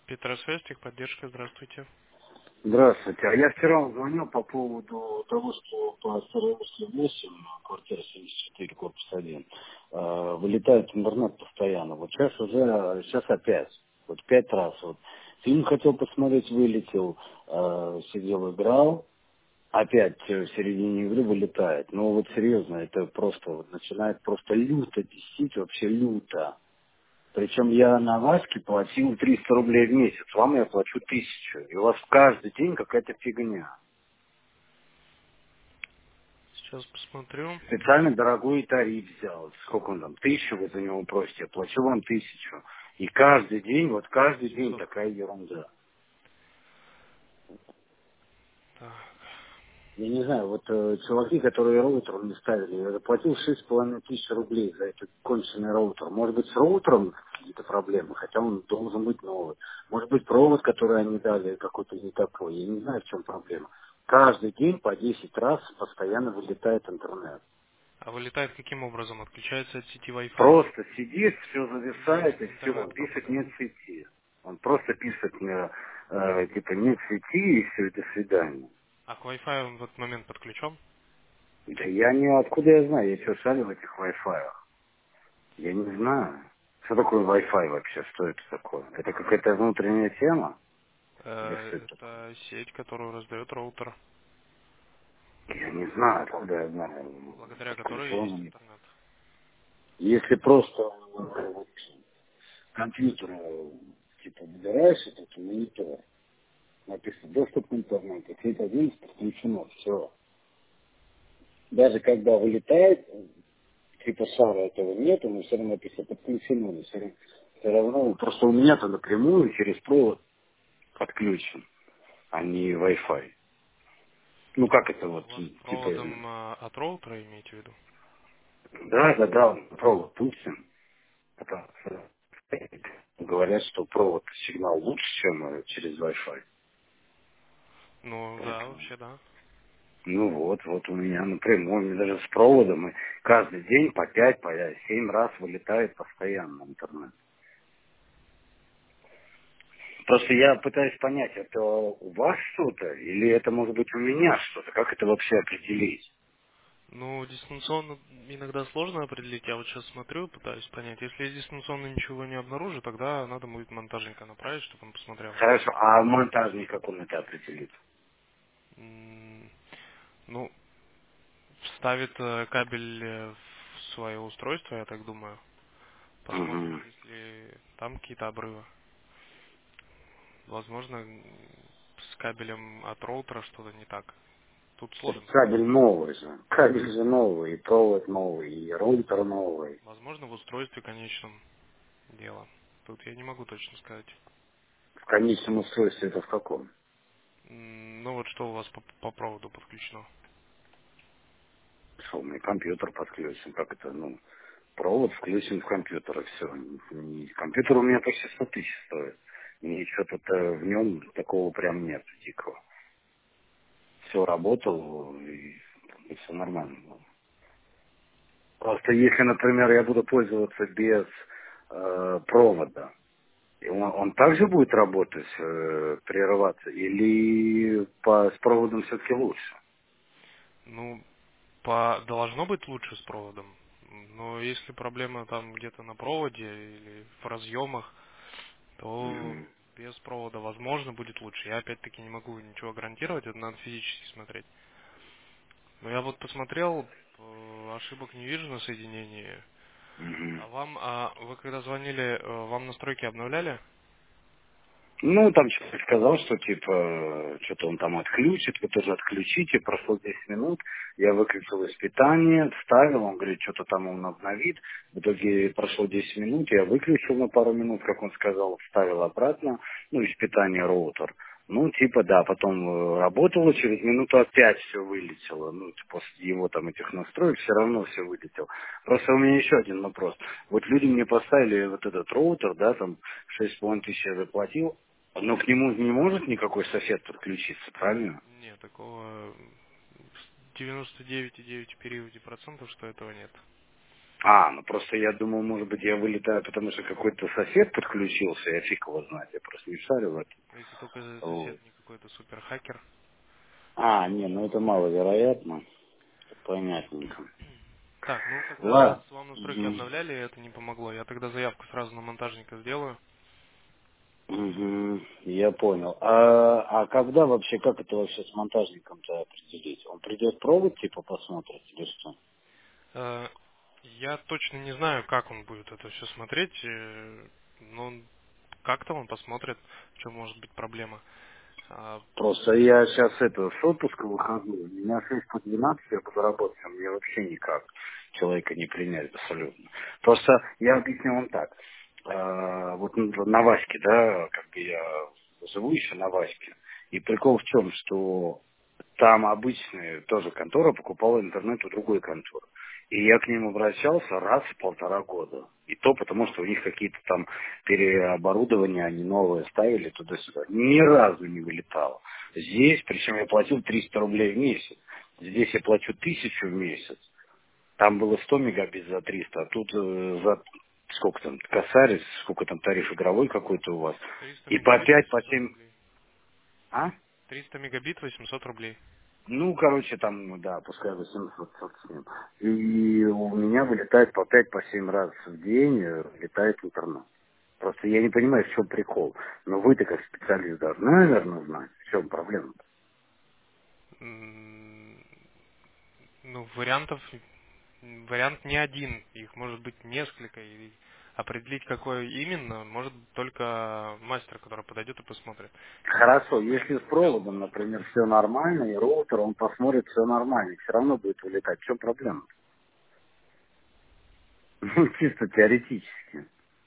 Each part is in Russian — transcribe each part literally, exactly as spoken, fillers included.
Петросвязь, техподдержка, здравствуйте. Здравствуйте. А я вчера вам звонил по поводу того, что по Староверске восемь, квартира семьдесят четыре, корпус один, э, вылетает интернет постоянно. Вот сейчас уже, сейчас опять, вот пять раз. Вот. Фильм хотел посмотреть, вылетел, э, сидел, играл, опять в середине игры вылетает. Ну вот серьезно, это просто вот начинает просто люто бесить, вообще люто. Причем я на Ваське платил триста рублей в месяц, вам я плачу тысячу. И у вас каждый день какая-то фигня. Сейчас посмотрю. Специально дорогой тариф взял. Сколько он там? Тысячу вы за него просите, я плачу вам тысячу. И каждый день, вот каждый день семьсот. такая ерунда. Так. Я не знаю, вот э, чуваки, которые роутер не ставили, я заплатил шесть с половиной тысяч рублей за этот конченый роутер. Может быть, с роутером какие-то проблемы, хотя он должен быть новый. Может быть, провод, который они дали, какой-то не такой. Я не знаю, в чем проблема. Каждый день по десять раз постоянно вылетает интернет. А вылетает каким образом? Отключается от сети Wi-Fi Просто сидит, все или зависает, и все. Он интернет пишет пропадает? нет сети. Он просто пишет мне, э, типа, нет сети, и все, до свидания. А к Wi-Fi он в этот момент подключен? Да я не, откуда я знаю, я что, шарю в этих Wi-Fi? Я не знаю. Что такое Wi-Fi вообще? Что это такое? Это какая-то внутренняя тема? Или что Э, это такое? это сеть, которую раздает роутер, Я не знаю, откуда я знаю. благодаря которой есть Подключен. интернет. Если просто э, вот, компьютер, э, типа, выбираешь этот монитор, написано доступ к интернету, клик один подключено, все. Даже когда вылетает, типа шара этого нету, но все равно написано подключено. Все равно, все равно, просто у меня-то напрямую через провод подключен, а не Wi-Fi. Ну как это У вот, вас типа, проводом э, от роутера имеете в виду? да, да, да, провод пустим. Потому что говорят, что провод сигнал лучше, чем э, через Wi-Fi. Ну да, Поэтому, вообще да. ну вот, вот у меня напрямую, у меня даже с проводом, и каждый день по пять, по семь раз вылетает постоянно интернет. Просто я пытаюсь понять, это у вас что-то, или это может быть у меня что-то, как это вообще определить? Ну, дистанционно иногда сложно определить. Я вот сейчас смотрю, пытаюсь понять. Если я дистанционно ничего не обнаружу, тогда надо будет монтажника направить, чтобы он посмотрел. Хорошо, а монтажник как он это определит? М, Ну, вставит э, кабель э, в свое устройство, я так думаю. Посмотрит, Угу. если там какие-то обрывы. Возможно, м, с кабелем от роутера что-то не так. Тут сложно сказать. Кабель новый же. Кабель же новый, и провод новый, и роутер новый. Возможно, в устройстве конечном дело. Тут я не могу точно сказать. В конечном устройстве это в каком? М, Ну вот что у вас по, по проводу подключено? Что, у меня компьютер подключен, как это, ну, провод включен в компьютер, и все. Компьютер у меня почти сто тысяч стоит. И что-то в нем такого прям нет дикого. Все работало, и, и все нормально было. Просто если, например, я буду пользоваться без э, провода, и он, он также будет работать, э, прерываться, или по, с проводом все-таки лучше? Ну, по, должно быть лучше с проводом. Но если проблема там где-то на проводе или в разъемах, то Мгм. без провода возможно будет лучше. Я опять-таки не могу ничего гарантировать, это надо физически смотреть. Но я вот посмотрел, э, ошибок не вижу на соединении. Мгм. А вам, а вы когда звонили, э, вам настройки обновляли? Ну, там человек сказал, что типа, что-то он там отключит, вы тоже отключите, прошло десять минут, я выключил из питания, вставил, он говорит, что-то там он обновит, в итоге прошло десять минут, я выключил на пару минут, как он сказал, вставил обратно, ну, из питания роутер. Ну, типа, да, потом э, работало, через минуту опять все вылетело. Ну, типа, после его там этих настроек все равно все вылетело. Просто у меня еще один вопрос. Вот люди мне поставили вот этот роутер, да, там шесть с половиной тысяч я заплатил, но к нему не может никакой сосед подключиться, правильно? Нет, такого девяносто девять и девять в периоде процентов, что этого нет. А, ну просто я думал, может быть, я вылетаю, потому что какой-то сосед подключился, я фиг его знает, я просто не шарю в этом. Если только за- Вот. сосед не какой-то супер хакер. А, не, ну это маловероятно. Понятненько. Так, ну когда Ладно. раз вам настройки Мгм. обновляли, это не помогло. Я тогда заявку сразу на монтажника сделаю. Мгм. Я понял. А, а когда вообще, как это вообще с монтажником-то определить? Он придет провод, типа, посмотрит или что? Э, Я точно не знаю, как он будет это все смотреть, э, но он- как-то он посмотрит, в чем может быть проблема. А, Просто я сейчас это, с отпуска выхожу, у меня шесть по двенадцать, я буду работать, а мне вообще никак человека не принять абсолютно. Просто я объясню вам так. А, вот на Ваське, да, как бы я живу еще на Ваське. И прикол в чем, что там обычная тоже контора покупала интернет у другой конторы. И я к ним обращался раз в полтора года. И то потому, что у них какие-то там переоборудования, они новые ставили туда-сюда. Ни разу не вылетало. Здесь, причем я платил триста рублей в месяц. Здесь я плачу тысячу в месяц. Там было сто мегабит за триста, а тут э, за сколько там, косарь, сколько там тариф игровой какой-то у вас. триста И по мегабит пять, по восемьсот семь, рублей. а? триста мегабит восемьсот рублей. Ну, короче, там, ну да, пускай восемьсот семь. И у меня вылетает по пять, по семь раз в день, э, летает интернет. Просто я не понимаю, в чем прикол. Но вы-то как специалист должны, наверное, знать, в чем проблема. М, Ну, вариантов, вариант не один, их может быть несколько, и определить, какой именно, может только мастер, который подойдет и посмотрит. Я Хорошо, сам не если с смотрел проводом, ваш например, ошибок. все нормально, и роутер, он посмотрит, все нормально, все равно будет вылетать. В чем проблема? Ну, чисто теоретически.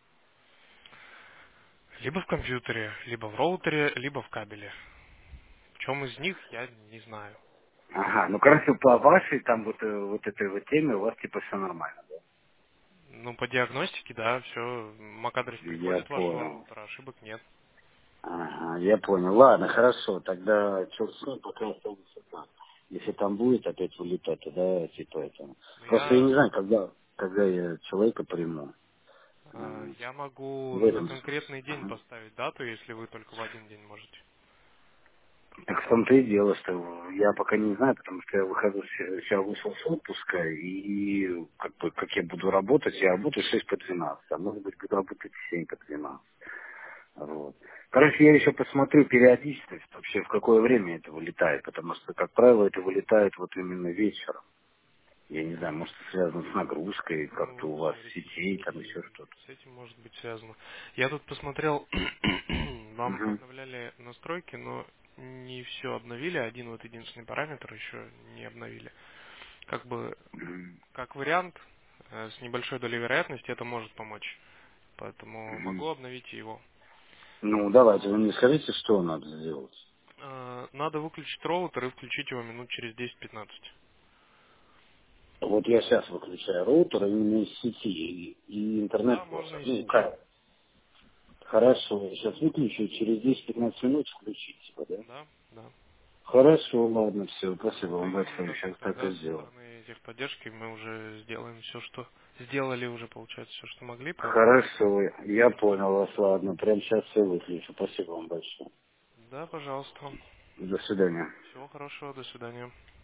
Либо в компьютере, либо в роутере, либо в кабеле. В чем из них, я не знаю. Ага, ну, короче, по вашей там вот, э, вот этой вот теме у вас типа все нормально, да? Ну, по диагностике, да, все, MAC-адрес Я приходит вашего понял. роутера, ошибок нет. Ага, я понял. Ладно, хорошо. Тогда черт с ним, пока останется так. Если там будет опять вылетать, тогда типа это. Но Просто я я, не знаю, когда, когда я человека приму. э, А, я могу В на этом конкретный смысле. день Ага. поставить дату, если вы только в один день можете. Так в том-то и дело, что я пока не знаю, потому что я выхожу, с- сейчас вышел с отпуска, и как бы, как я буду работать, я работаю шесть по двенадцать, а может быть буду работать семь по двенадцать. Вот. Короче, я еще посмотрю периодичность, вообще в какое время это вылетает, потому что, как правило, это вылетает вот именно вечером. Я не знаю, может, это связано с нагрузкой, Ну, как-то вот у вас сетей, там теоретически еще что-то. с этим может быть связано. Я тут посмотрел, вам Угу. обновляли настройки, но не все обновили, один вот единственный параметр еще не обновили. Как бы, как вариант, э, с небольшой долей вероятности это может помочь. Поэтому Угу. могу обновить его. Ну, давайте, вы мне скажите, что надо сделать. Э, Надо выключить роутер и включить его минут через десять-пятнадцать. Вот я сейчас выключаю роутер именно из сети, и, и Да, интернет можно тоже. из Ну, сети. как? Хорошо, я сейчас выключу, и через десять-пятнадцать минут включить, типа, да? Да, да. Хорошо, ладно, все, спасибо вам Даем большое, дату, сейчас так тогда и со сделаю. стороны техподдержки мы уже сделаем все, что сделали уже, получается, все, что могли, поэтому Хорошо, я понял вас, ладно, прямо сейчас все выключу, спасибо вам большое. да, пожалуйста. До свидания. Всего хорошего, до свидания.